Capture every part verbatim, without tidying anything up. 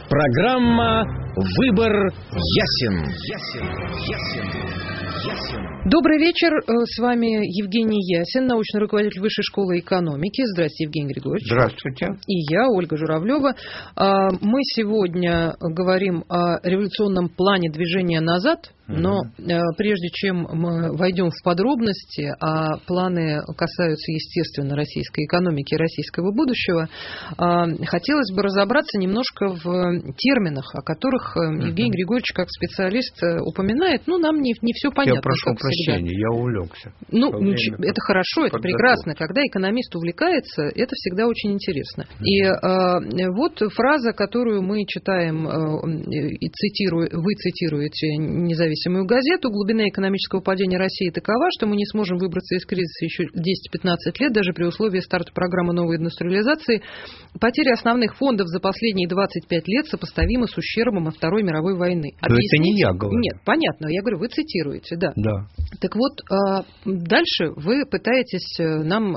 Программа «Выбор ясен». Ясен, ясен, ясен. Добрый вечер. С вами Евгений Ясин, научный руководитель Высшей школы экономики. Здравствуйте, Евгений Григорьевич. Здравствуйте. И я, Ольга Журавлева. Мы сегодня говорим о революционном плане движения назад. Но прежде чем мы войдем в подробности, а планы касаются, естественно, российской экономики и российского будущего, хотелось бы разобраться немножко в терминах, о которых Евгений Григорьевич, как специалист, упоминает. Ну, нам не, не все понятно. Я прошу прощения, я увлекся. Ну, это хорошо, это прекрасно. Когда экономист увлекается, это всегда очень интересно. И э, вот фраза, которую мы читаем, э, и цитирую, вы цитируете независимую газету: глубина экономического падения России такова, что мы не сможем выбраться из кризиса еще десять-пятнадцать лет, даже при условии старта программы новой индустриализации. Потери основных фондов за последние двадцать пять лет сопоставимы с ущербом от Второй мировой войны. Но это не я говорю. Нет, понятно, я говорю, вы цитируете, да. Да. Так вот, дальше вы пытаетесь нам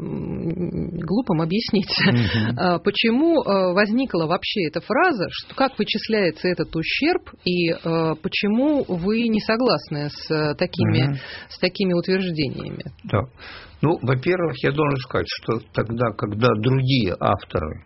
глупым объяснить, угу. почему возникла вообще эта фраза, что, как вычисляется этот ущерб, и почему вы не согласны с такими, угу. с такими утверждениями. Да. Ну, во-первых, я должен сказать, что тогда, когда другие авторы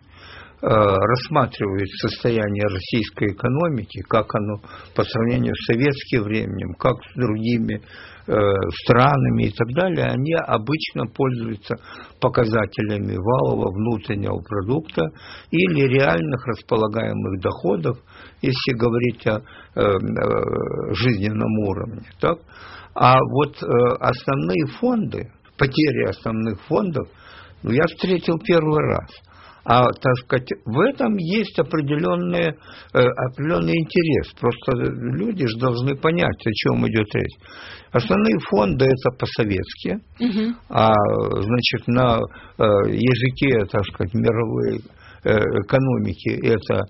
рассматривают состояние российской экономики, как оно по сравнению с советским временем, как с другими э, странами и так далее, они обычно пользуются показателями валового внутреннего продукта или реальных располагаемых доходов, если говорить о э, э, жизненном уровне. Так? А вот э, основные фонды, потери основных фондов, ну, я встретил первый раз. А, так сказать, в этом есть определенный, э, определенный интерес. Просто люди же должны понять, о чем идет речь. Основные фонды – это по-советски, угу. а, значит, на э, языке, так сказать, мировой экономики это,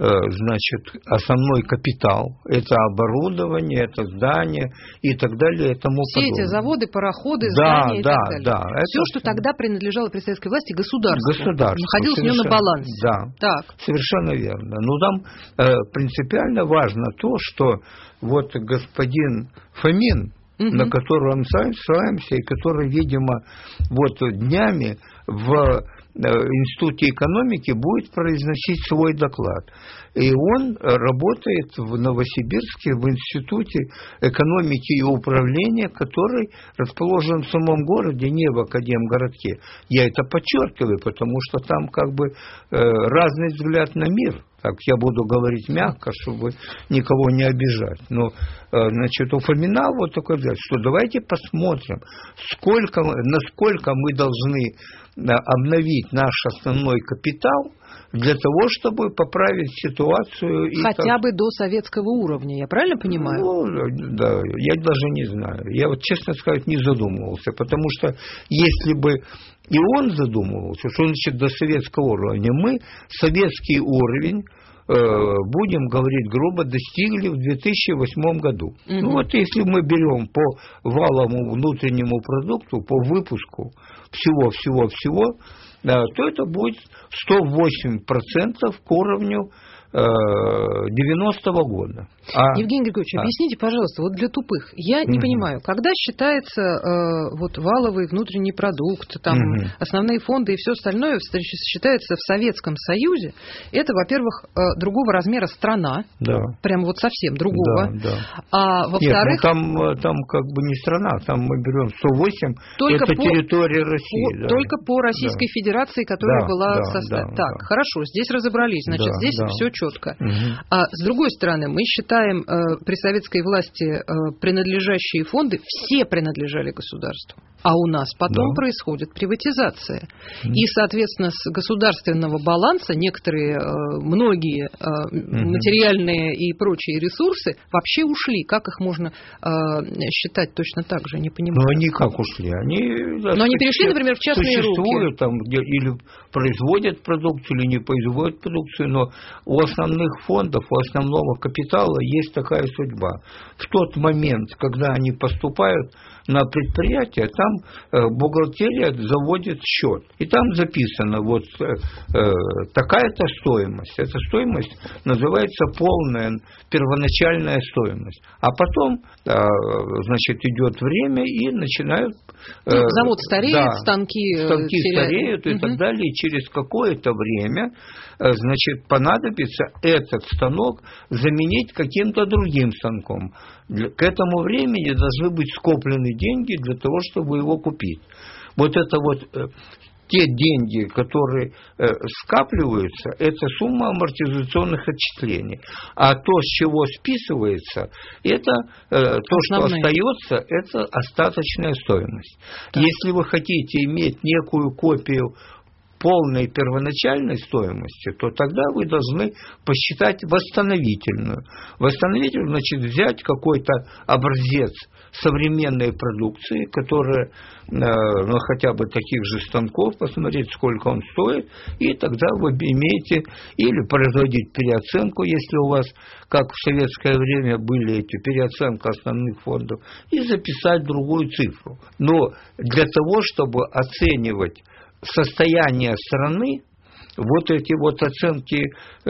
значит, основной капитал, это оборудование, это здания и так далее, и тому все подобное. Эти заводы, пароходы, да, здания и да, так далее. Да, все, это... что тогда принадлежало при советской власти государству, государству находилось у него на балансе. Да, так. Совершенно верно. Но там э, принципиально важно то, что вот господин Фомин, угу. на которого мы ссылаемся, и который, видимо, вот днями в Институте экономики будет произносить свой доклад. И он работает в Новосибирске в Институте экономики и управления, который расположен в самом городе, не в Академгородке. Я это подчеркиваю, потому что там как бы разный взгляд на мир. Так, я буду говорить мягко, чтобы никого не обижать. Но, значит, у Фомина вот такой взгляд, что давайте посмотрим, сколько, насколько мы должны обновить наш основной капитал для того, чтобы поправить ситуацию. Хотя и так... бы до советского уровня, я правильно понимаю? Ну, да, я даже не знаю. Я вот, честно сказать, не задумывался, потому что если бы и он задумывался, что значит до советского уровня, мы советский уровень, будем говорить грубо, достигли в две тысячи восьмом году. Угу. Ну вот если мы берем по валовому внутреннему продукту, по выпуску всего-всего-всего, то это будет сто восемь процентов к уровню девяностого года. А, Евгений Григорьевич, а. объясните, пожалуйста, вот для тупых. Я не угу. понимаю, когда считается э, вот валовый внутренний продукт, там угу. основные фонды и все остальное считается в Советском Союзе, это, во-первых, э, другого размера страна, да. прям вот совсем другого. Да, да. А во-вторых... Нет, ну там, там как бы не страна, там мы берем сто восемь, только это по, территория России. По, да. Только по Российской да. Федерации, которая да, была да, в составе. Да, так, да. хорошо, здесь разобрались, значит, да, здесь да. все четко. Угу. А с другой стороны, мы считаем, э, при советской власти э, принадлежащие фонды все принадлежали государству. А у нас потом да. происходит приватизация. Mm. И, соответственно, с государственного баланса некоторые, многие mm-hmm. материальные и прочие ресурсы вообще ушли. Как их можно считать точно так же? Не понимаю. Ну, они как ушли? Они, Но они перешли, например, в частные существуют руки. Там, где или производят продукцию, или не производят продукцию, но у основных фондов, у основного капитала есть такая судьба. В тот момент, когда они поступают на предприятие, там бухгалтерия заводит счет. И там записано вот такая-то стоимость. Эта стоимость называется полная первоначальная стоимость. А потом, значит, идет время и начинают... Ну, завод стареет, да, станки, станки теряют. стареют и угу. так далее. И через какое-то время, значит, понадобится этот станок заменить каким-то другим станком. К этому времени должны быть скоплены деньги для того, чтобы его купить. Вот это вот... Те деньги, которые э, скапливаются, это сумма амортизационных отчислений. А то, с чего списывается, это э, то, что остается, это остаточная стоимость. Так. Если вы хотите иметь некую копию полной первоначальной стоимости, то тогда вы должны посчитать восстановительную. Восстановительную, значит, взять какой-то образец современной продукции, которая, ну, хотя бы таких же станков, посмотреть, сколько он стоит, и тогда вы имеете, или производить переоценку, если у вас, как в советское время были эти переоценка основных фондов, и записать другую цифру. Но для того, чтобы оценивать состояние страны, вот эти вот оценки э,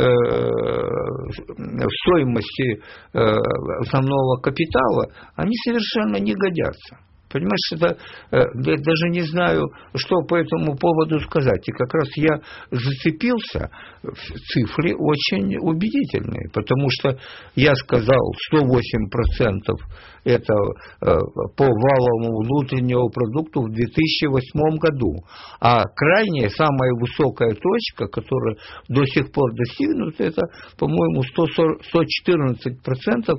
стоимости э, основного капитала, они совершенно не годятся. Понимаешь, это, я даже не знаю, что по этому поводу сказать. И как раз я зацепился, цифры очень убедительные, потому что я сказал, сто восемь процентов это по валовому внутреннему продукту в две тысячи восьмом году. А крайняя, самая высокая точка, которая до сих пор достигнута, это, по-моему, сто четырнадцать процентов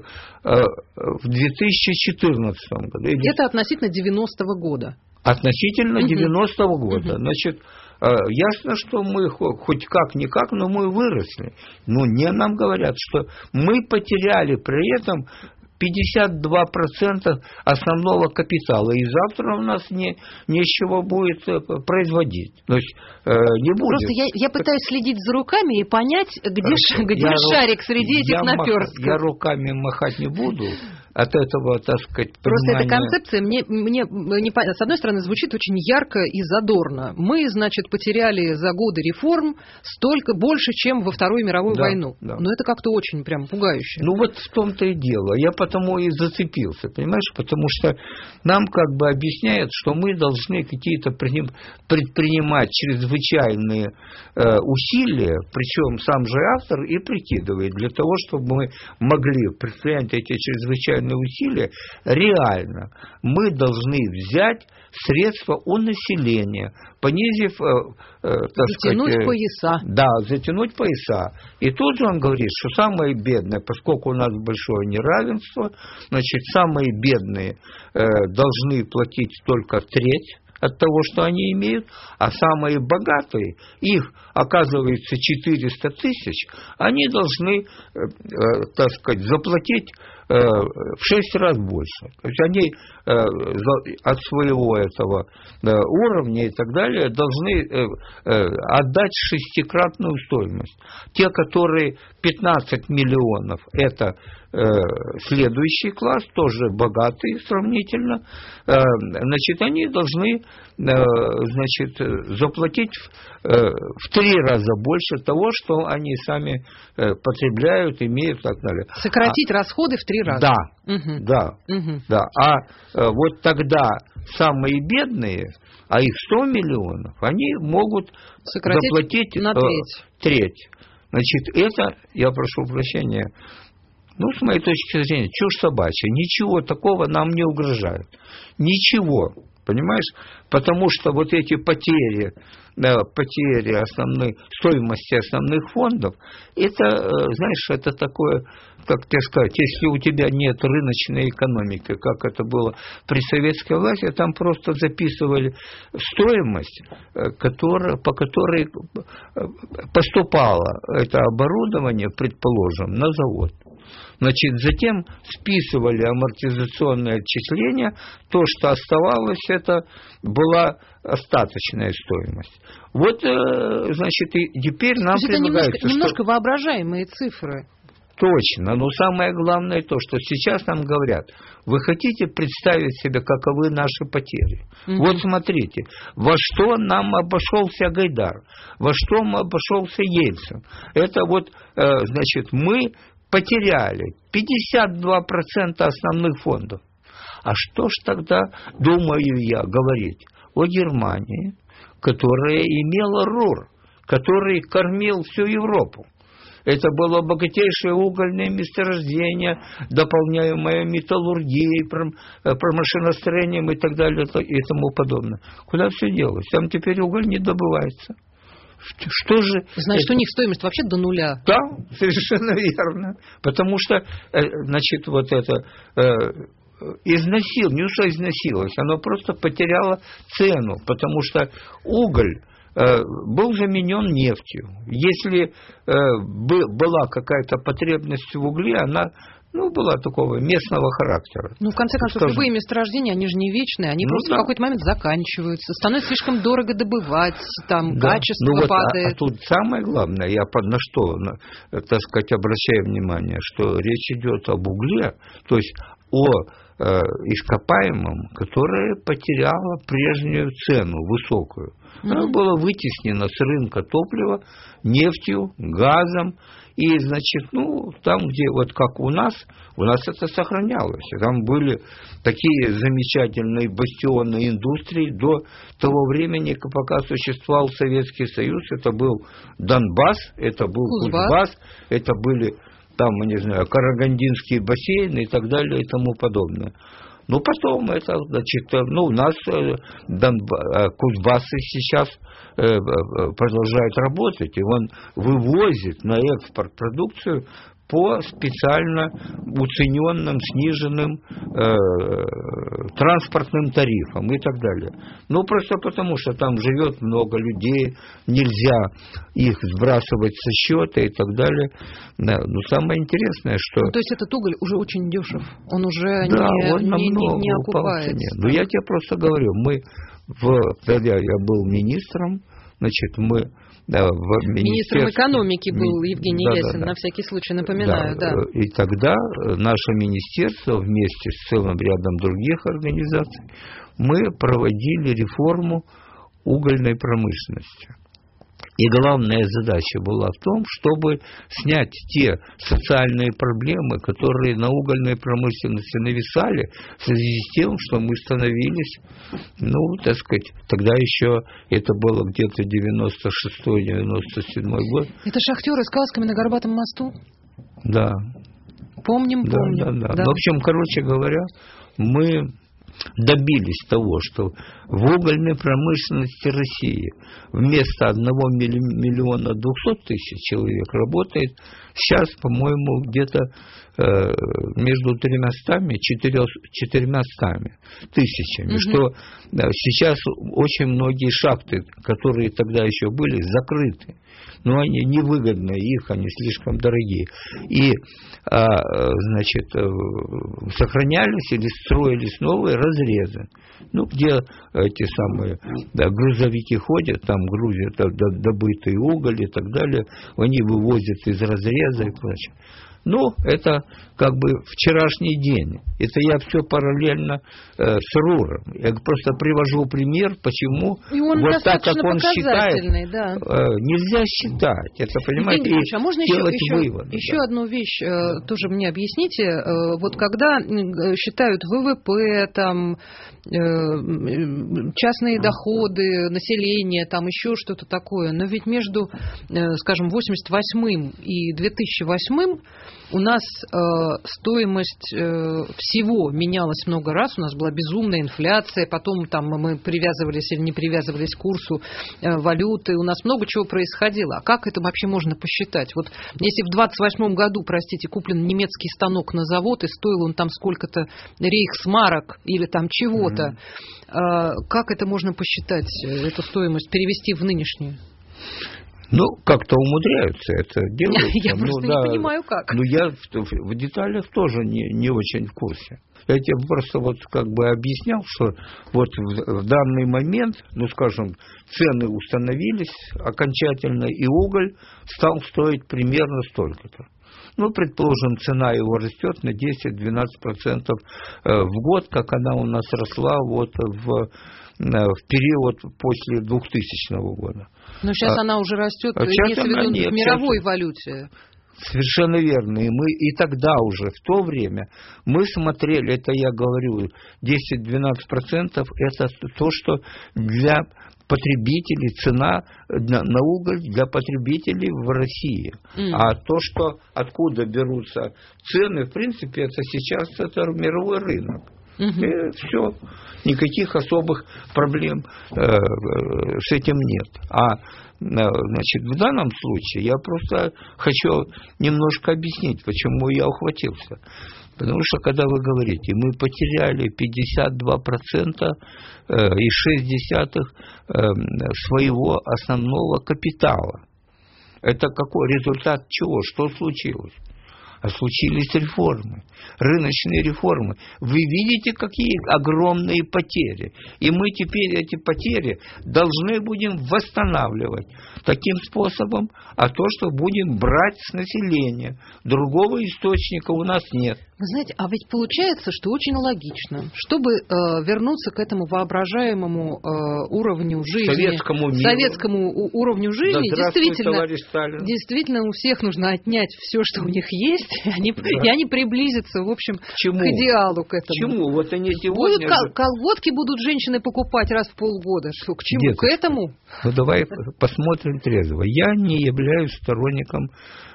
в две тысячи четырнадцатом году. Это относительно девяностого года. Относительно угу. девяностого года. Угу. Значит, ясно, что мы хоть как-никак, но мы выросли. Но не нам говорят, что мы потеряли при этом пятьдесят два процента основного капитала, и завтра у нас не, нечего будет производить. То есть, э, не будет. Просто я, я пытаюсь следить за руками и понять, где, ш, где шарик среди этих наперстков. Я руками махать не буду. От этого, так сказать, понимания... Просто эта концепция мне, мне не, с одной стороны, звучит очень ярко и задорно. Мы, значит, потеряли за годы реформ столько, больше, чем во Вторую мировую да, войну. Да. Но это как-то очень прям пугающе. Ну вот в том-то и дело. Я потому и зацепился, понимаешь? Потому что нам как бы объясняют, что мы должны какие-то предпринимать чрезвычайные э, усилия, причем сам же автор и прикидывает, для того, чтобы мы могли предпринять эти чрезвычайные усилия, реально мы должны взять средства у населения, понизив, э, э, так затянуть сказать, пояса. Да, затянуть пояса. И тут же он говорит, что самые бедные, поскольку у нас большое неравенство, значит, самые бедные э, должны платить только треть от того, что они имеют, а самые богатые, их, оказывается, четыреста тысяч, они должны, э, э, так сказать, заплатить э, в шесть раз больше. То есть они э, от своего этого э, уровня и так далее должны э, э, отдать шестикратную стоимость. Те, которые пятнадцать миллионов, это э, следующий класс, тоже богатые сравнительно, э, значит, они должны э, значит, заплатить в, э, в три раза больше того, что они сами э, потребляют, имеют и так далее. Сократить а, расходы в три раза. Да, угу. да, угу. да. А э, вот тогда самые бедные, а их сто миллионов, они могут сократить заплатить на треть. Э, треть. Значит, это, я прошу прощения, ну, с моей точки зрения, чушь собачья. Ничего такого нам не угрожает. Ничего. Понимаешь? Потому что вот эти потери, да, потери основной, стоимости основных фондов, это, знаешь, это такое, как тебе сказать, если у тебя нет рыночной экономики, как это было при советской власти, там просто записывали стоимость, которая, по которой поступало это оборудование, предположим, на завод. Значит, затем списывали амортизационные отчисления, то, что оставалось, это была остаточная стоимость. Вот, значит, и теперь нам то есть предлагается... Это немножко, что... немножко воображаемые цифры. Точно. Но самое главное то, что сейчас нам говорят, вы хотите представить себе, каковы наши потери? Mm-hmm. Вот смотрите, во что нам обошелся Гайдар, во что нам обошелся Ельцин. Это вот, значит, мы потеряли пятьдесят два процента основных фондов. А что ж тогда, думаю я, говорить о Германии, которая имела РУР, который кормил всю Европу? Это было богатейшее угольное месторождение, дополняемое металлургией, промышленостроением и так далее и тому подобное. Куда все делось? Там теперь уголь не добывается. Что же... Значит, это... у них стоимость вообще до нуля. Да, совершенно верно. Потому что, значит, вот это... изнасил, не что изнасиловалось, оно просто потеряло цену, потому что уголь был заменен нефтью. Если э, была какая-то потребность в угле, она ну, была такого местного характера. Ну, в конце концов, Скажем, любые месторождения, они же не вечные, они ну, просто да. в какой-то момент заканчиваются, становится слишком дорого добывать, там да. качество ну, вот, падает. А, а тут самое главное, я на что, на, так сказать, обращаю внимание, что речь идет об угле, то есть о э, ископаемом, которое потеряло прежнюю цену, высокую. Оно было вытеснено с рынка топлива нефтью, газом. И, значит, ну, там, где вот как у нас, у нас это сохранялось. Там были такие замечательные бастионы индустрии до того времени, пока существовал Советский Союз. Это был Донбасс, это был Кузбасс, Кузбасс это были, там, не знаю, Карагандинские бассейны и так далее и тому подобное. Ну, потом это, значит, ну, у нас Донбасс, Кузбассы сейчас продолжают работать, и он вывозит на экспорт продукцию по специально уцененным, сниженным э, транспортным тарифам и так далее. Ну, просто потому, что там живет много людей, нельзя их сбрасывать со счета и так далее. Но самое интересное, что... Ну, то есть этот уголь уже очень дешев, он уже да, не, он не, не, не окупается. Ну, я тебе просто говорю, мы, в, когда я был министром, значит, мы... Да, министром экономики был Евгений да, Ясин, да, да. на всякий случай напоминаю. Да, да. И тогда наше министерство вместе с целым рядом других организаций мы проводили реформу угольной промышленности. И главная задача была в том, чтобы снять те социальные проблемы, которые на угольной промышленности нависали, в связи с тем, что мы становились, ну, так сказать, тогда еще это было где-то девяносто шестой девяносто седьмой год. Это шахтеры с касками на Горбатом мосту? Да. Помним, да, помним. Да, да. Да. Ну, в общем, короче говоря, мы... добились того, что в угольной промышленности России вместо одного миллиона двухсот тысяч человек работает сейчас, по-моему, где-то э, между тремястами и четырьмястами тысячами. Угу. Что да, сейчас очень многие шахты, которые тогда еще были, закрыты. Но они невыгодны, их, они слишком дорогие. И, а, значит, сохранялись или строились новые разрезы. Ну, где эти самые да, грузовики ходят, там грузят добытый уголь и так далее, они вывозят из разреза и прочее. Ну, это как бы вчерашний день. Это я все параллельно э, с РУРом. Я просто привожу пример, почему вот так, как он считает, да. э, нельзя считать. Это, понимаете, Евгений, а можно делать еще, выводы. Еще да. одну вещь э, тоже мне объясните. Э, вот когда считают ВВП, там, э, частные доходы, население, там еще что-то такое, но ведь между, э, скажем, восемьдесят восьмым и две тысячи восьмым у нас э, стоимость э, всего менялась много раз, у нас была безумная инфляция, потом там мы привязывались или не привязывались к курсу э, валюты, у нас много чего происходило. А как это вообще можно посчитать? Вот если в двадцать восьмом году, простите, куплен немецкий станок на завод, и стоил он там сколько-то рейхсмарок или там чего-то, mm-hmm. э, как это можно посчитать, эту стоимость, перевести в нынешнюю? Ну, как-то умудряются это делать. Я ну, просто да, не понимаю, как. Ну, я в, в деталях тоже не, не очень в курсе. Я тебе просто вот как бы объяснял, что вот в, в данный момент, ну, скажем, цены установились окончательно, и уголь стал стоить примерно столько-то. Ну, предположим, цена его растет на десять-двенадцать процентов в год, как она у нас росла вот в, в период после двухтысячного года. Но сейчас а, она уже растет, а имеется в виду в мировой сейчас... валюте. Совершенно верно. И мы и тогда уже, в то время, мы смотрели, это я говорю, десять-двенадцать процентов, это то, что для потребителей, цена на, на уголь для потребителей в России. Mm. А то, что откуда берутся цены, в принципе, это сейчас это мировой рынок. Mm-hmm. И все. Никаких особых проблем э, с этим нет. А значит, в данном случае я просто хочу немножко объяснить, почему я ухватился. Потому что, когда вы говорите, мы потеряли пятьдесят два процента и шесть десятых своего основного капитала. Это какой результат чего? Что случилось? А случились реформы, рыночные реформы. Вы видите, какие огромные потери. И мы теперь эти потери должны будем восстанавливать таким способом, а то, что будем брать с населения. Другого источника у нас нет. Вы знаете, а ведь получается, что очень логично, чтобы э, вернуться к этому воображаемому э, уровню жизни, советскому, советскому у, уровню жизни, да, действительно, действительно у всех нужно отнять все, что у них есть, и они, да. и они приблизятся, в общем, к, к идеалу, к этому. К чему? Вот они будут кол- колготки будут женщины покупать раз в полгода. Что, к чему? Деточка. К этому? Ну давай посмотрим трезво. Я не являюсь сторонником,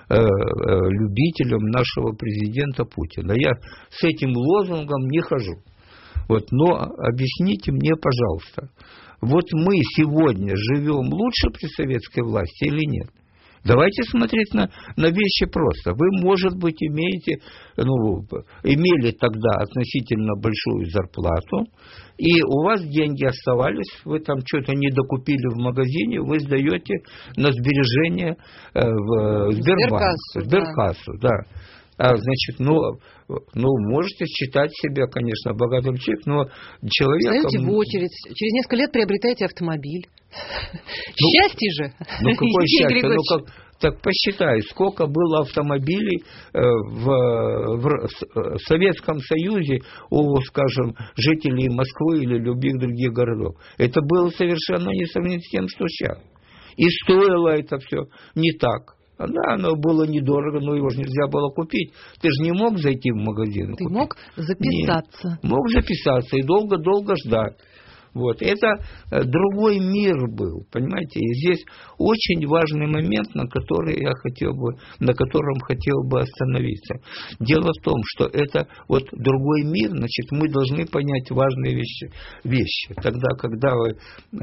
любителем нашего президента Путина. Я с этим лозунгом не хожу. Вот, но объясните мне, пожалуйста, вот мы сегодня живем лучше при советской власти или нет? Давайте смотреть на, на вещи просто. Вы, может быть, имеете, ну, имели тогда относительно большую зарплату, и у вас деньги оставались, вы там что-то не докупили в магазине, вы сдаете на сбережения э, в Сбербанк, Сберкассу, Сберкассу, да. да. А, значит, ну, ну, можете считать себя, конечно, богатым человеком, но человеком... Стоите в очередь, через несколько лет приобретаете автомобиль. Ну, счастье же! Ну, какое счастье? Ну, как, так посчитай, сколько было автомобилей э, в, в, в Советском Союзе у, скажем, жителей Москвы или любых других городов. Это было совершенно несравнимо с тем, что сейчас. И стоило это все не так. Да, оно было недорого, но его же нельзя было купить. Ты же не мог зайти в магазин. Ты купить. мог записаться. Нет, мог записаться и долго-долго ждать. Вот. Это другой мир был, понимаете? И здесь очень важный момент, на который я хотел бы, на котором хотел бы остановиться. Дело в том, что это вот другой мир, значит, мы должны понять важные вещи. вещи. Тогда, когда вы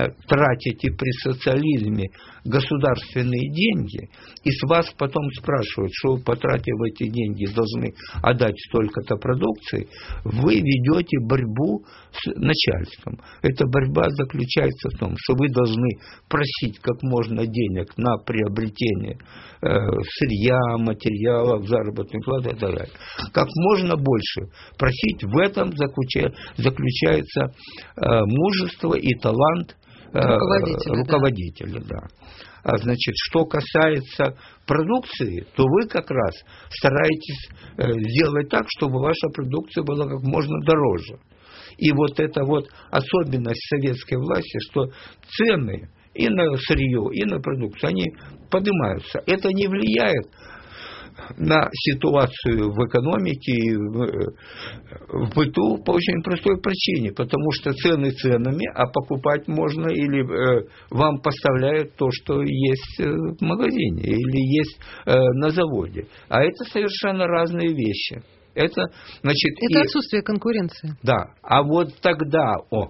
тратите при социализме государственные деньги, и с вас потом спрашивают, что вы, потратив эти деньги, должны отдать столько-то продукции, вы ведете борьбу с начальством. Эта борьба заключается в том, что вы должны просить как можно денег на приобретение э, сырья, материалов, заработной платы и так далее. Как можно больше просить. В этом заключается, заключается э, мужество и талант э, руководителя. руководителя да. Да. А значит, что касается продукции, то вы как раз стараетесь э, сделать так, чтобы ваша продукция была как можно дороже. И вот это вот особенность советской власти, что цены и на сырье, и на продукцию, они поднимаются. Это не влияет на ситуацию в экономике и в, в быту по очень простой причине. Потому что цены ценами, а покупать можно или э, вам поставляют то, что есть в магазине или есть э, на заводе. А это совершенно разные вещи. Это, значит, это и, отсутствие конкуренции. Да. А вот тогда, о,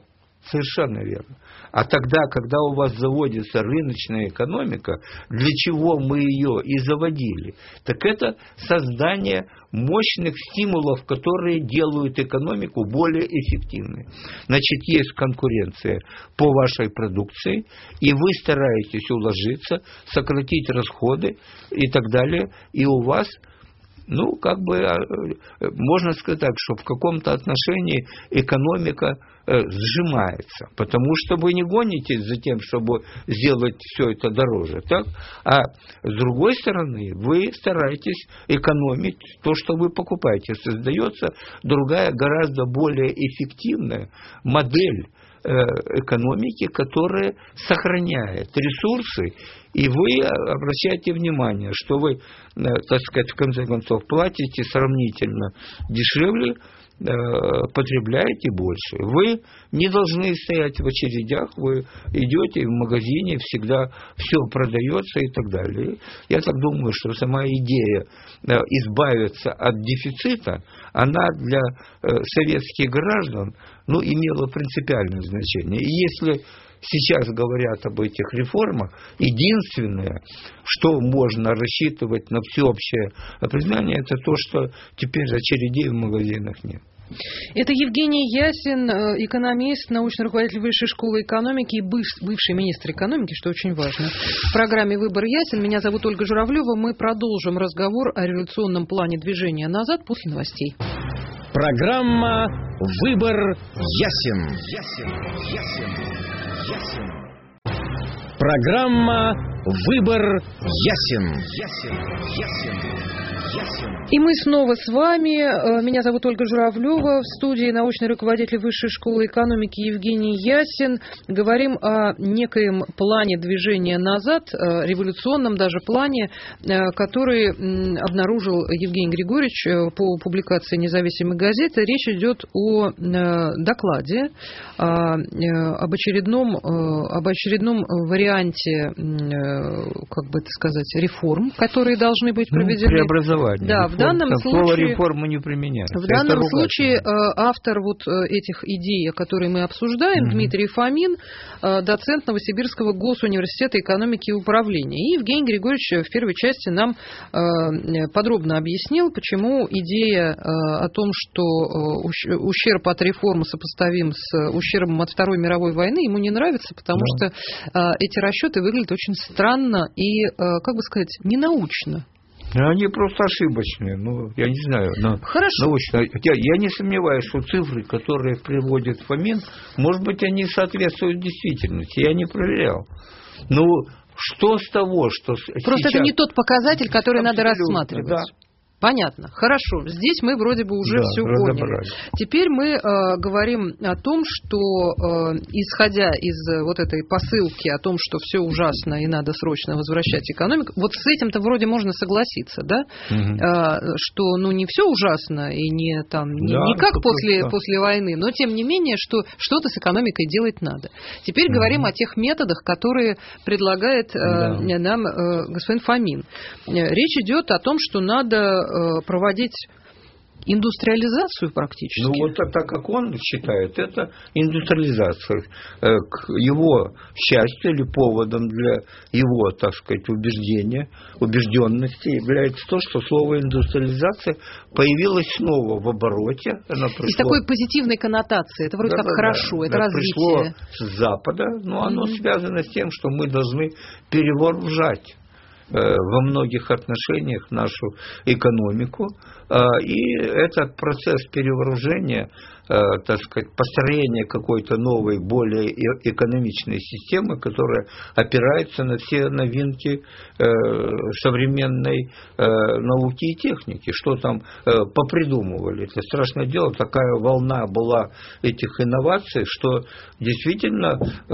Совершенно верно. А тогда, когда у вас заводится рыночная экономика, для чего мы ее и заводили? Так это создание мощных стимулов, которые делают экономику более эффективной. Значит, есть конкуренция по вашей продукции, и вы стараетесь уложиться, сократить расходы и так далее, и у вас, ну, как бы, можно сказать так, что в каком-то отношении экономика сжимается, потому что вы не гонитесь за тем, чтобы сделать все это дороже, так? А с другой стороны, вы стараетесь экономить то, что вы покупаете. Создается другая, гораздо более эффективная модель экономики, которая сохраняет ресурсы, и вы обращаете внимание, что вы, так сказать, в конце концов, платите сравнительно дешевле, потребляете больше. Вы не должны стоять в очередях, вы идете в магазине, всегда все продается и так далее. Я так думаю, что сама идея избавиться от дефицита, она для советских граждан, ну, имела принципиальное значение. И если сейчас говорят об этих реформах, единственное, что можно рассчитывать на всеобщее признание, это то, что теперь очередей в магазинах нет. Это Евгений Ясин, экономист, научный руководитель Высшей школы экономики и бывший министр экономики, что очень важно. В программе «Выбор ясен». Меня зовут Ольга Журавлева. Мы продолжим разговор о революционном плане движения назад после новостей. Программа «Выбор ясен». Ясен, ясен, ясен. Программа «Выбор ясен». Ясен, ясен. И мы снова с вами. Меня зовут Ольга Журавлева. В студии научный руководитель Высшей школы экономики Евгений Ясин. Говорим о некоем плане движения назад, революционном даже плане, который обнаружил Евгений Григорьевич по публикации независимой газеты. Речь идет о докладе, об очередном, об очередном варианте, как бы это сказать, реформ, которые должны быть проведены. Ну, преобразование. Да, реформ, в данном случае слово реформа не применяется. В данном случае автор вот этих идей, которые мы обсуждаем, угу. Дмитрий Фомин, доцент Новосибирского госуниверситета экономики и управления. И Евгений Григорьевич в первой части нам подробно объяснил, почему идея о том, что ущерб от реформы сопоставим с ущербом от Второй мировой войны, ему не нравится, потому да. что эти расчеты выглядят очень странно и, как бы сказать, ненаучно. Они просто ошибочные, ну, я не знаю. Но Хорошо. Научно. Я, я не сомневаюсь, что цифры, которые приводит Фомин, может быть, они соответствуют действительности. Я не проверял. Ну, что с того, что Просто сейчас... это не тот показатель, который Абсолютно, надо рассматривать. Да. Понятно. Хорошо. Здесь мы вроде бы уже да, все поняли. Теперь мы э, говорим о том, что, э, исходя из вот этой посылки о том, что все ужасно и надо срочно возвращать экономику, вот с этим-то вроде можно согласиться, да? Угу. Э, что, ну, не все ужасно и не там не, да, не как после, да. после войны, но тем не менее, что что-то с экономикой делать надо. Теперь угу. говорим о тех методах, которые предлагает э, да. нам э, господин Фомин. Речь идет о том, что надо проводить индустриализацию практически. Ну, вот так, как он считает, это индустриализация. К его счастью или поводом для его, так сказать, убеждения, убежденности является то, что слово индустриализация появилось снова в обороте. Оно пришло... И с такой позитивной коннотацией. Это вроде да, как да, хорошо, да. это оно развитие. Пришло с Запада, но оно mm-hmm. связано с тем, что мы должны перевооружать во многих отношениях нашу экономику. И этот процесс перевооружения, так сказать, построения какой-то новой, более экономичной системы, которая опирается на все новинки современной науки и техники. Что там попридумывали. Это страшное дело. Такая волна была этих инноваций, что действительно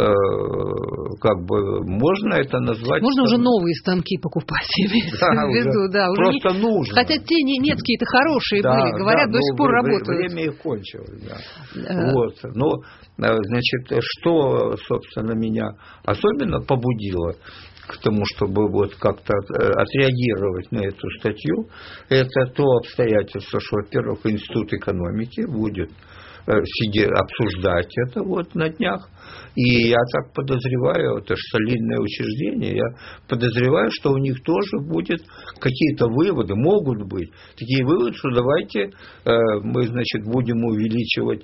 как бы можно это назвать... Можно уже новые станки покупать. Да, виду, да, уже просто не... нужно. Хотя те немецкие-то хорошие да, были, говорят, да, до сих пор время, работают. Время их кончилось, да. А... Вот. Но, значит, что, собственно, меня особенно побудило к тому, чтобы вот как-то отреагировать на эту статью, это то обстоятельство, что, во-первых, Институт экономики будет сидеть, обсуждать это вот на днях. И я так подозреваю, это же солидное учреждение, я подозреваю, что у них тоже будет какие-то выводы, могут быть такие выводы, что давайте мы, значит, будем увеличивать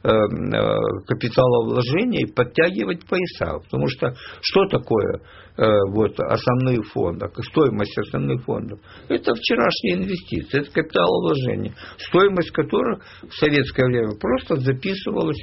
капиталовложения и подтягивать пояса. Потому что что такое вот, основные фонды, стоимость основных фондов? Это вчерашние инвестиции, это капиталовложение, стоимость которых в советское время просто записывалась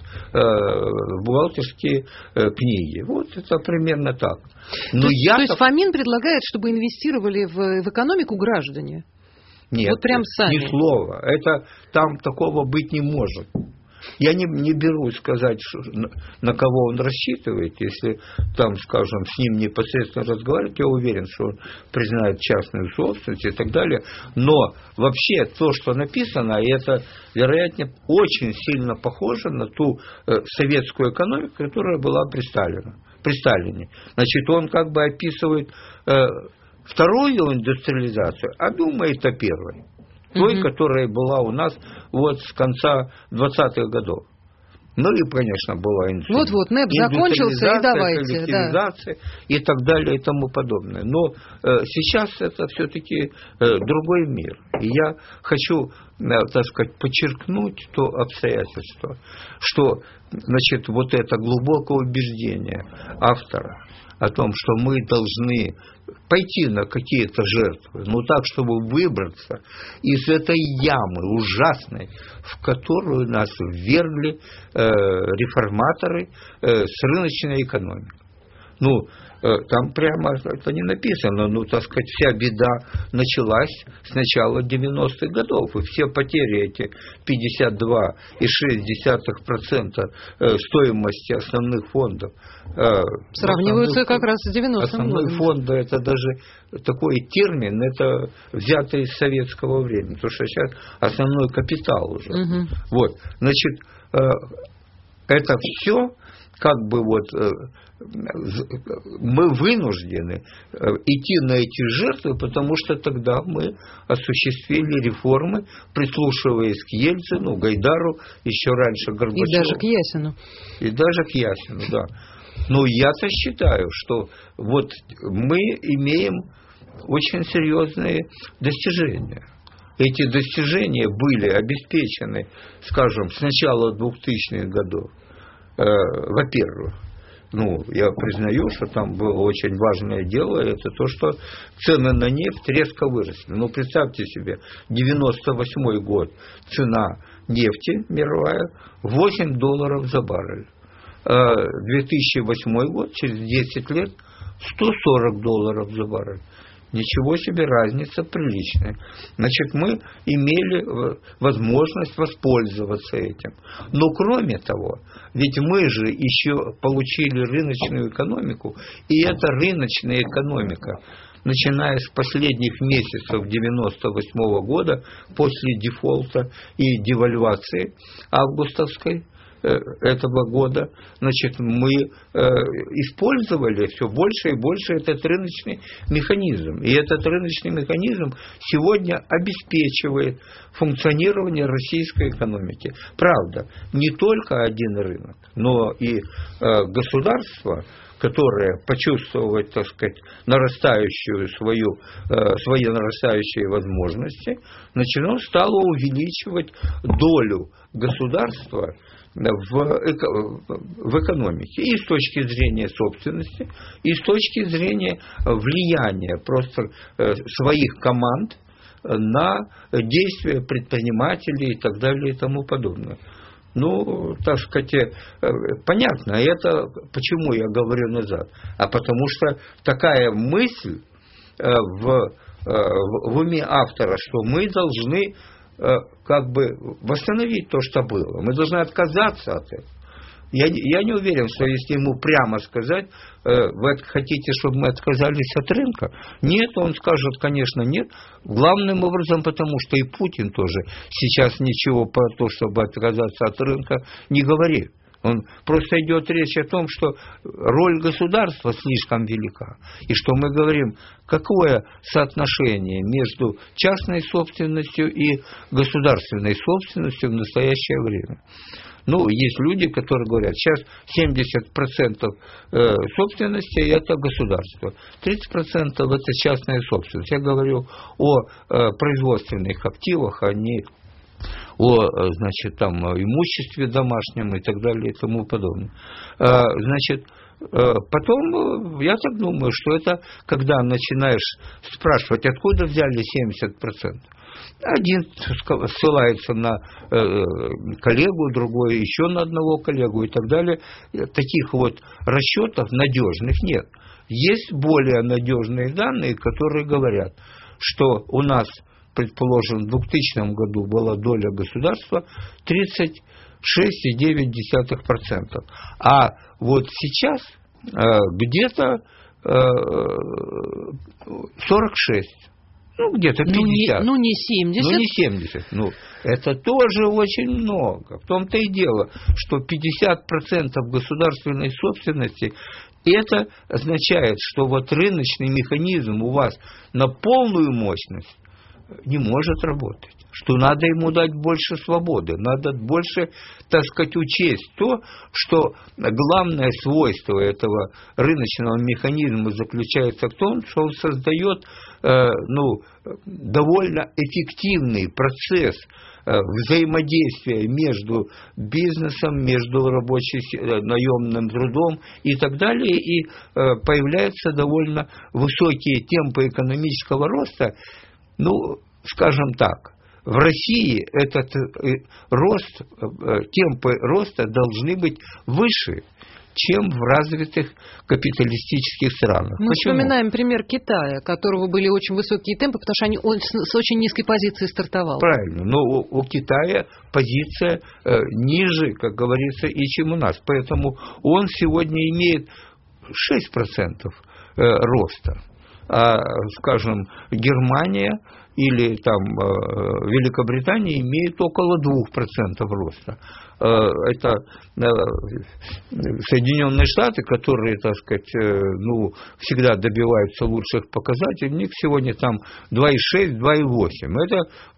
в бухгалтерские книги. Вот это примерно так. Но то, есть, я то есть Фомин предлагает, чтобы инвестировали в, в экономику граждане? Нет, вот прям сами. Ни слова. Это, там такого быть не может. Я не, не берусь сказать, на, на кого он рассчитывает. Если там, скажем, с ним непосредственно разговаривать, я уверен, что он признает частную собственность и так далее. Но вообще то, что написано, это, вероятно, очень сильно похоже на ту э, советскую экономику, которая была при Сталине. При Сталине. Значит, он как бы описывает э, вторую индустриализацию, а думает о первой. Той, угу. которая была у нас вот с конца двадцатых годов. Ну и, конечно, была индустри... Вот-вот, НЭП закончился, и давайте. Коллективизация, да. И так далее, и тому подобное. Но э, сейчас это все-таки э, другой мир. И я хочу, э, так сказать, подчеркнуть то обстоятельство, что, значит, вот это глубокое убеждение автора о том, что мы должны пойти на какие-то жертвы, но так, чтобы выбраться из этой ямы ужасной, в которую нас ввергли э, реформаторы э, с рыночной экономикой. Ну, э, там прямо это не написано, ну, так сказать, вся беда началась с начала девяностых годов, и все потери эти пятьдесят два целых шесть десятых процента стоимости основных фондов э, сравниваются основных, как раз с девяностым годом. Основные фонды, это даже такой термин, это взятый из советского времени, потому что сейчас основной капитал уже. Угу. Вот, значит, э, это все как бы вот э, мы вынуждены идти на эти жертвы, потому что тогда мы осуществили реформы, прислушиваясь к Ельцину, Гайдару, еще раньше Горбачеву. И даже к Ясину. И даже к Ясину, да. Но я-то считаю, что вот мы имеем очень серьезные достижения. Эти достижения были обеспечены, скажем, с начала двухтысячных годов. Э, во-первых, ну, я признаю, что там было очень важное дело, это то, что цены на нефть резко выросли. Ну, представьте себе, девяносто восьмой год, цена нефти мировая восемь долларов за баррель. две тысячи восьмой год, через десять лет, сто сорок долларов за баррель. Ничего себе, разница приличная. Значит, мы имели возможность воспользоваться этим. Но кроме того, ведь мы же еще получили рыночную экономику, и эта рыночная экономика, начиная с последних месяцев девяносто восьмого года, после дефолта и девальвации августовской этого года, значит, мы э, использовали все больше и больше этот рыночный механизм. И этот рыночный механизм сегодня обеспечивает функционирование российской экономики. Правда, не только один рынок, но и э, государство, которое почувствовало, так сказать, нарастающую свою, э, свои нарастающие возможности, начало, стало увеличивать долю государства В, в экономике. И с точки зрения собственности, и с точки зрения влияния просто своих команд на действия предпринимателей и так далее и тому подобное. Ну, так сказать, понятно, это почему я говорю назад. А потому что такая мысль в, в уме автора, что мы должны как бы восстановить то, что было. Мы должны отказаться от этого. Я, я не уверен, что если ему прямо сказать, вы хотите, чтобы мы отказались от рынка? Нет, он скажет, конечно, нет. Главным образом, потому что и Путин тоже сейчас ничего про то, чтобы отказаться от рынка, не говорит. Он просто идет речь о том, что роль государства слишком велика. И что мы говорим, какое соотношение между частной собственностью и государственной собственностью в настоящее время. Ну, есть люди, которые говорят, сейчас семьдесят процентов собственности – это государство, тридцать процентов – это частная собственность. Я говорю о производственных активах, а не о, значит, там, имуществе домашнем и так далее и тому подобное. Значит, потом, я так думаю, что это, когда начинаешь спрашивать, откуда взяли семьдесят процентов, один ссылается на э, коллегу, другой еще на одного коллегу и так далее. Таких вот расчетов надежных нет. Есть более надежные данные, которые говорят, что у нас, предположим, в двухтысячном году была доля государства тридцать шесть целых девять десятых процента. А вот сейчас э, где-то э, сорок шесть. Ну, где-то пятьдесят. Ну, не, ну, не семьдесят. Ну, не семьдесят. Ну, это тоже очень много. В том-то и дело, что пятьдесят процентов государственной собственности, это означает, что вот рыночный механизм у вас на полную мощность не может работать. Что надо ему дать больше свободы, надо больше, так сказать, учесть то, что главное свойство этого рыночного механизма заключается в том, что он создает э, ну, довольно эффективный процесс э, взаимодействия между бизнесом, между рабочим э, наемным трудом и так далее, и э, появляются довольно высокие темпы экономического роста, ну, скажем так. В России этот рост, темпы роста должны быть выше, чем в развитых капиталистических странах. Мы Почему? Вспоминаем пример Китая, у которого были очень высокие темпы, потому что они с очень низкой позиции стартовал. Правильно, но у, у Китая позиция э, ниже, как говорится, и чем у нас. Поэтому он сегодня имеет шесть процентов э, роста. А, скажем, Германия или там Великобритания имеет около двух процентов роста. Это Соединенные Штаты, которые, так сказать, ну, всегда добиваются лучших показателей, у них сегодня там два целых шесть - два целых восемь. Это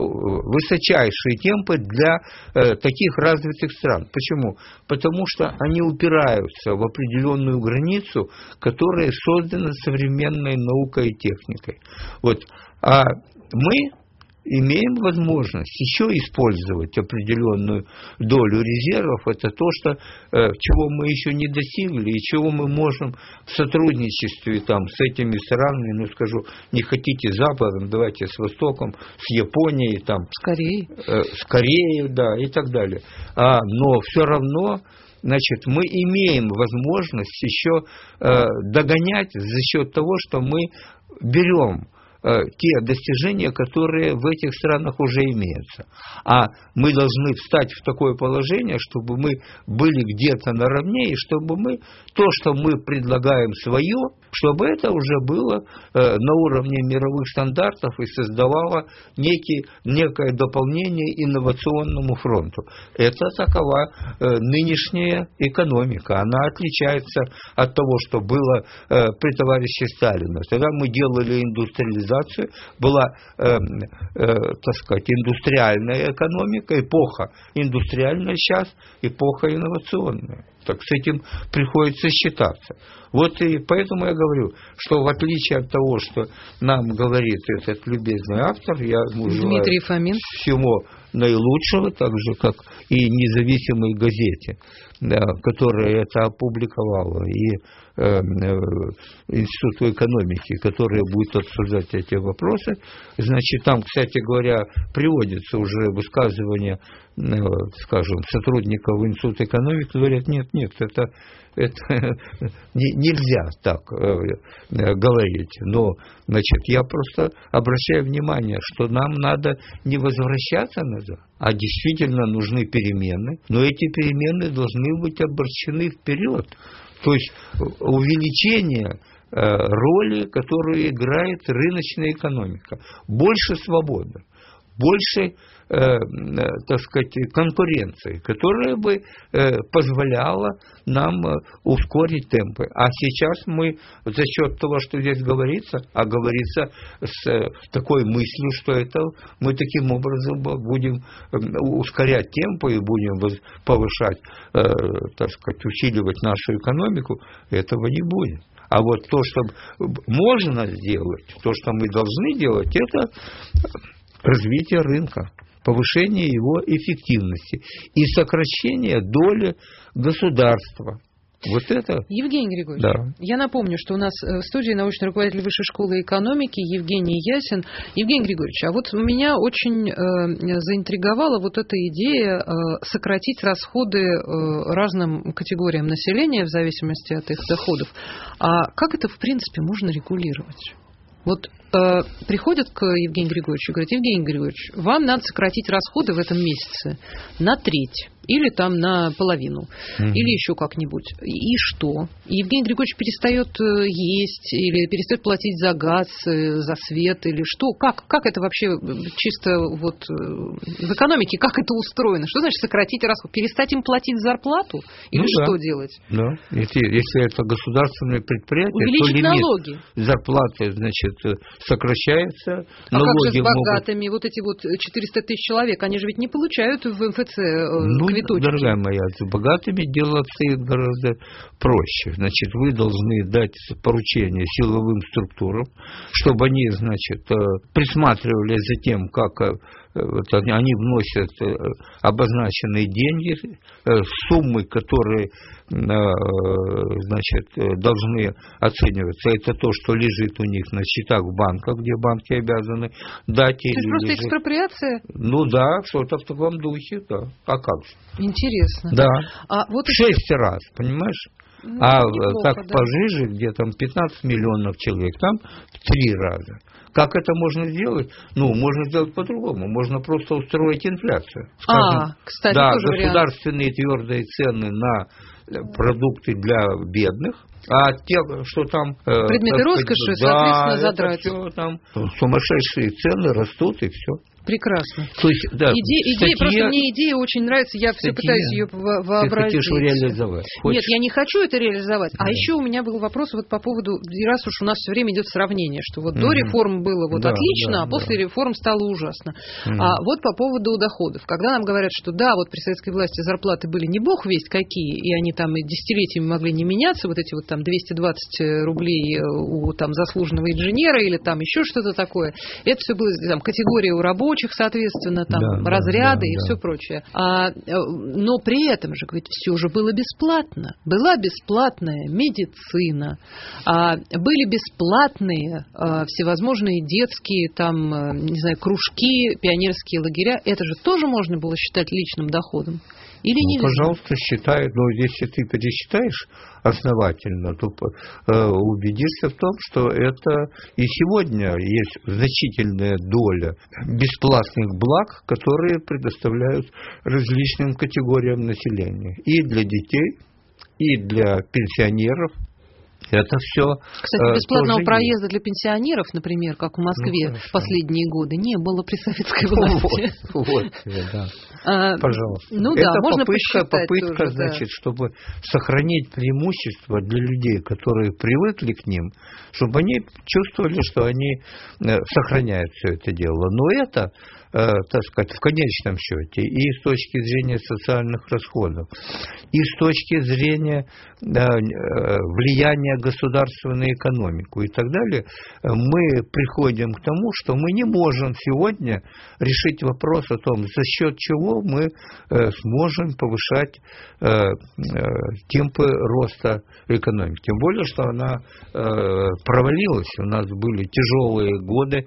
высочайшие темпы для таких развитых стран. Почему? Потому что они упираются в определенную границу, которая создана современной наукой и техникой. Вот. А мы имеем возможность еще использовать определенную долю резервов. Это то, что, чего мы еще не достигли, и чего мы можем в сотрудничестве там, с этими странами, ну скажу, не хотите с Западом, давайте с Востоком, с Японией, там, с Кореей, э, с Кореей, да, и так далее. А, но все равно, значит, мы имеем возможность еще э, догонять за счет того, что мы берем те достижения, которые в этих странах уже имеются. А мы должны встать в такое положение, чтобы мы были где-то наравне, и чтобы мы, то, что мы предлагаем свое, чтобы это уже было э, на уровне мировых стандартов и создавало некий, некое дополнение инновационному фронту. Это такова э, нынешняя экономика. Она отличается от того, что было э, при товарище Сталине. Тогда мы делали индустриализацию, была, э, э, так сказать, индустриальная экономика, эпоха индустриальная, сейчас эпоха инновационная. Так с этим приходится считаться. Вот и поэтому я говорю, что в отличие от того, что нам говорит этот любезный автор, я ему Дмитрий Фомин, всего наилучшего, так же, как и независимой газете, да, которая это опубликовала, и э, Институту экономики, которая будет обсуждать эти вопросы. Значит, там, кстати говоря, приводится уже высказывание, э, скажем, сотрудников Института экономики, говорят, нет, нет, это, это нельзя так э, говорить. Но, значит, я просто обращаю внимание, что нам надо не возвращаться назад, а действительно нужны перемены, но эти перемены должны быть обращены вперед. То есть увеличение роли, которую играет рыночная экономика. Больше свободы. большей, э, так сказать, конкуренции, которая бы э, позволяла нам ускорить темпы. А сейчас мы за счет того, что здесь говорится, а говорится с э, такой мыслью, что это мы таким образом будем ускорять темпы и будем повышать, э, так сказать, усиливать нашу экономику, этого не будет. А вот то, что можно сделать, то, что мы должны делать, это развитие рынка, повышение его эффективности и сокращение доли государства. Вот это... Евгений Григорьевич, да. Я напомню, что у нас в студии научный руководитель Высшей школы экономики Евгений Ясин. Евгений Григорьевич, а вот меня очень э, заинтриговала вот эта идея э, сократить расходы э, разным категориям населения в зависимости от их доходов. А как это, в принципе, можно регулировать? Вот э, приходят к Евгению Григорьевичу и говорят: Евгений Григорьевич, вам надо сократить расходы в этом месяце на треть. Или там на половину, mm-hmm. или еще как-нибудь. И что? И Евгений Григорьевич перестает есть, или перестает платить за газ, за свет, или что? Как, как это вообще чисто вот в экономике, как это устроено? Что значит сократить расходы? Перестать им платить зарплату? Или ну, что да. делать? Да. Если, если это государственное предприятие, увеличить то лимит налоги. Зарплаты, значит, сокращается. А налоги как же с богатыми? Могут... Вот эти вот четыреста тысяч человек, они же ведь не получают в эм эф цэ ну, квиточки. Дорогая моя, с богатыми дело обстоит гораздо проще. Значит, вы должны дать поручение силовым структурам, чтобы они, значит, присматривали за тем, как вот они вносят обозначенные деньги, суммы, которые, значит, должны оцениваться. Это то, что лежит у них на счетах в банках, где банки обязаны дать. То есть просто лежит... экспроприация? Ну да, что-то в таком духе, да. А как же? Интересно. Да. А вот шесть это... раз, понимаешь? Ну, а неплохо, так да. Пожиже, где там пятнадцать миллионов человек, там в три раза. Как это можно сделать? Ну, можно сделать по-другому. Можно просто устроить инфляцию. Скажем, а, кстати, да, тоже государственные вариант. Твердые цены на продукты для бедных, а те, что там... Предметы э, роскоши, да, соответственно, задрать. Все, там сумасшедшие цены растут, и все. Прекрасно. То есть, да, Идея, статья, идея, просто мне идея очень нравится, я статья, все пытаюсь ее вообразить. Ты хочешь реализовать? Хочешь? Нет, я не хочу это реализовать. Да. А еще у меня был вопрос вот по поводу, раз уж у нас все время идет сравнение, что вот угу. до реформ было вот да, отлично, да, а после да. реформ стало ужасно. Угу. А вот по поводу доходов. Когда нам говорят, что да, вот при советской власти зарплаты были не бог весть какие, и они там и десятилетиями могли не меняться, вот эти вот там двести двадцать рублей у там заслуженного инженера или там еще что-то такое. Это все было там категория у рабочих, соответственно, там да, разряды да, и да. все прочее. А, но при этом же, говорит, все же было бесплатно. Была бесплатная медицина, а, были бесплатные а, всевозможные детские там, не знаю, кружки, пионерские лагеря. Это же тоже можно было считать личным доходом. Или ну, нельзя? Пожалуйста, считай. Но если ты пересчитаешь основательно, то э, убедишься в том, что это и сегодня есть значительная доля бесплатных благ, которые предоставляют различным категориям населения. И для детей, и для пенсионеров. Это все. Кстати, бесплатного э, проезда для пенсионеров, например, как в Москве ну, в последние годы, не было при советской власти. Вот, вот да. а, Пожалуйста. Ну это да, можно попытка, попытка тоже, значит, да. чтобы сохранить преимущество для людей, которые привыкли к ним, чтобы они чувствовали, что они сохраняют все это дело. Но это, так сказать, в конечном счете, и с точки зрения социальных расходов, и с точки зрения влияния государства на экономику и так далее, мы приходим к тому, что мы не можем сегодня решить вопрос о том, за счет чего мы сможем повышать темпы роста экономики. Тем более, что она провалилась. У нас были тяжелые годы,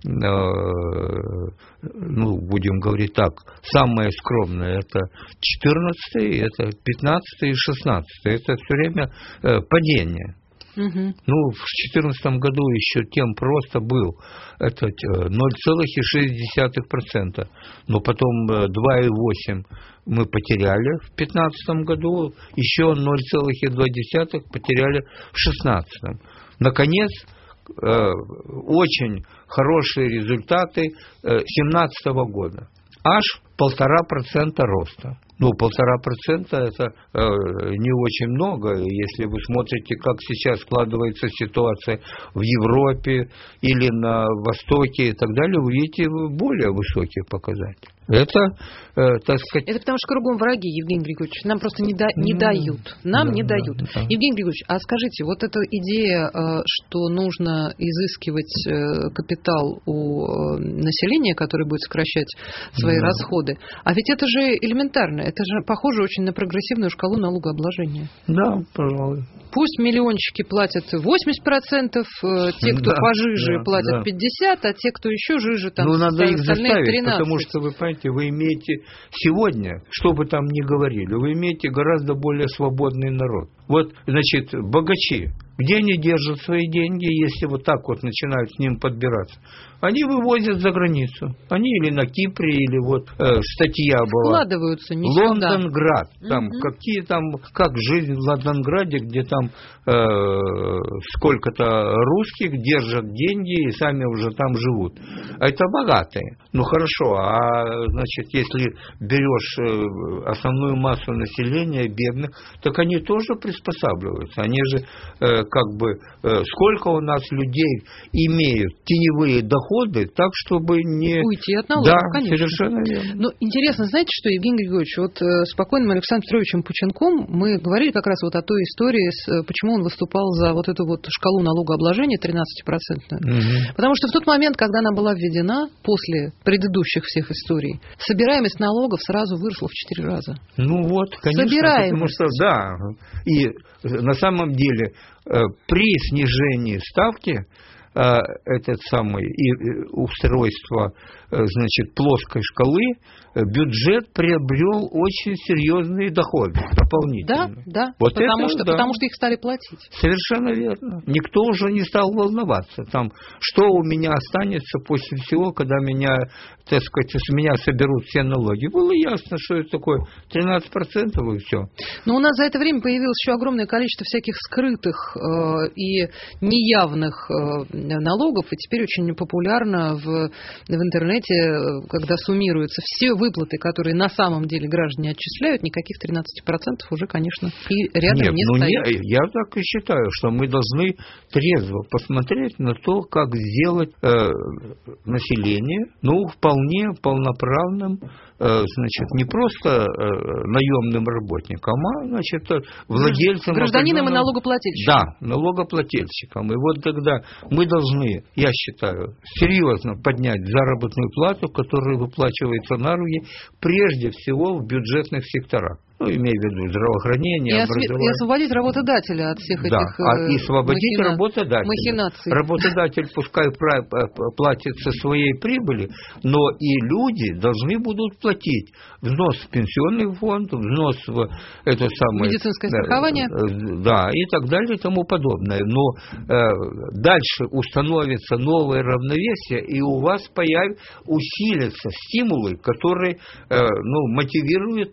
ну, будем говорить так, самое скромное это четырнадцатый, это пятнадцатый и шестнадцатый. Это все время падение. Угу. Ну, в четырнадцатом году еще темп роста был это ноль целых шесть десятых процента, но потом два целых восемь десятых мы потеряли в пятнадцатом году, еще ноль целых два десятых потеряли в шестнадцатом. Наконец, э, очень хорошие результаты две тысячи семнадцатого года. Аж полтора процента роста. Ну, полтора процента это э, не очень много. Если вы смотрите, как сейчас складывается ситуация в Европе или на Востоке и так далее, вы видите более высокие показатели. Это, э, так сказать... Это потому что кругом враги, Евгений Григорьевич. Нам просто не, да, не дают. Нам да, не дают. Да, да. Евгений Григорьевич, а скажите, вот эта идея, что нужно изыскивать капитал у населения, которое будет сокращать свои да. расходы, а ведь это же элементарно. Это же похоже очень на прогрессивную шкалу налогообложения. Да, пожалуй. Пусть миллиончики платят восемьдесят процентов, те, кто да, пожиже, да, платят да. пятьдесят процентов, а те, кто еще жиже, там, ну, надо их заставить, тринадцать процентов. Потому что, вы понимаете, вы имеете сегодня, что бы там ни говорили, вы имеете гораздо более свободный народ. Вот, значит, богачи, где они держат свои деньги, если вот так вот начинают к ним подбираться? Они вывозят за границу. Они или на Кипре, или вот э, статья была. Вкладываются, не Лондонград. Там угу. какие там, как жизнь в Лондонграде, где там э, сколько-то русских держат деньги и сами уже там живут. А это богатые. Ну хорошо, а значит, если берешь основную массу населения, бедных, так они тоже приспосабливаются. Они же э, как бы, э, сколько у нас людей имеют теневые доходы, так, чтобы не... Уйти от налогов, да, конечно. Совершенно верно. Ну, интересно, знаете что, Евгений Григорьевич, вот э, с покойным Александром Петровичем Пученком мы говорили как раз вот о той истории, с, почему он выступал за вот эту вот шкалу налогообложения тринадцать процентов. Угу. Потому что в тот момент, когда она была введена, после предыдущих всех историй, собираемость налогов сразу выросла в четыре раза. Ну вот, конечно. Собираемость. Потому что, да, и на самом деле э, при снижении ставки этот самый и устройство, значит, плоской шкалы, бюджет приобрел очень серьезные доходы дополнительные. Да, да, вот потому, это, что, да. потому что их стали платить. Совершенно верно. Никто уже не стал волноваться. Там, что у меня останется после всего, когда меня, так сказать, с меня соберут все налоги. Было ясно, что это такое тринадцать процентов и все. Но у нас за это время появилось еще огромное количество всяких скрытых э, и неявных э, налогов, и теперь очень популярно в, в интернете, когда суммируются все выплаты, которые на самом деле граждане отчисляют, никаких тринадцать процентов уже, конечно, и рядом Нет, не ну стоит. Не, я так и считаю, что мы должны трезво посмотреть на то, как сделать э, население, ну, вполне полноправным, э, значит, не просто э, наемным работником, а, значит, владельцем... Гражданином и налогоплательщиком. Да, налогоплательщиком. И вот тогда мы должны, я считаю, серьезно поднять заработную плату, которая выплачивается на руки, прежде всего в бюджетных секторах. Ну, имею в виду здравоохранение, и образование. И освободить работодателя от всех да, этих а и освободить махина... работодателя. махинаций. Работодатель пускай платит со своей прибыли, но и люди должны будут платить взнос в пенсионный фонд, взнос в это самое... медицинское страхование. Да, и так далее и тому подобное. Но э, дальше установится новое равновесие, и у вас появ... усилятся стимулы, которые э, ну, мотивируют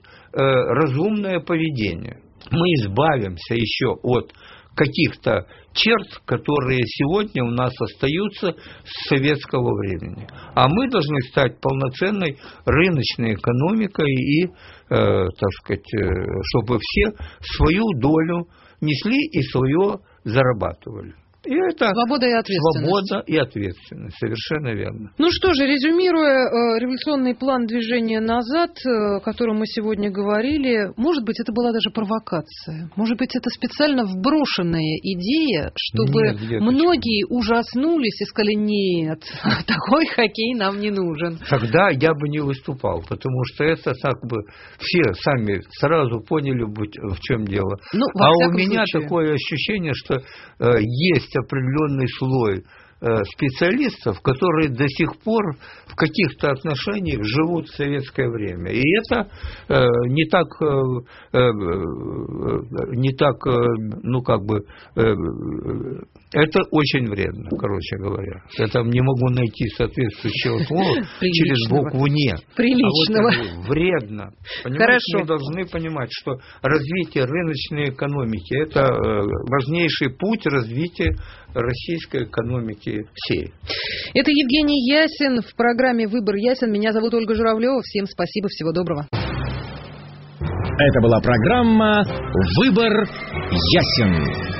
разумное поведение. Мы избавимся еще от каких-то черт, которые сегодня у нас остаются с советского времени. А мы должны стать полноценной рыночной экономикой и, э, так сказать, чтобы все свою долю несли и свое зарабатывали. И это свобода и ответственность. Свобода и ответственность, совершенно верно. Ну что же, резюмируя революционный план движения назад, о котором мы сегодня говорили, может быть, это была даже провокация. Может быть, это специально вброшенная идея, чтобы нет, многие ужаснулись и сказали, нет, такой хоккей нам не нужен. Тогда я бы не выступал, потому что это так бы все сами сразу поняли, в чем дело. Ну, а у меня случае. Такое ощущение, что э, есть определенный слой э, специалистов, которые до сих пор в каких-то отношениях живут в советское время. И это э, не так, э, э, не так, э, ну как бы, э, Это очень вредно, короче говоря. Я там не могу найти соответствующего слова через букву «не». Приличного. А вот это вредно. Понимаете, Хорошо. мы должны понимать, что развитие рыночной экономики – это важнейший путь развития российской экономики всей. Это Евгений Ясин в программе «Выбор ясен». Меня зовут Ольга Журавлева. Всем спасибо, всего доброго. Это была программа «Выбор ясен».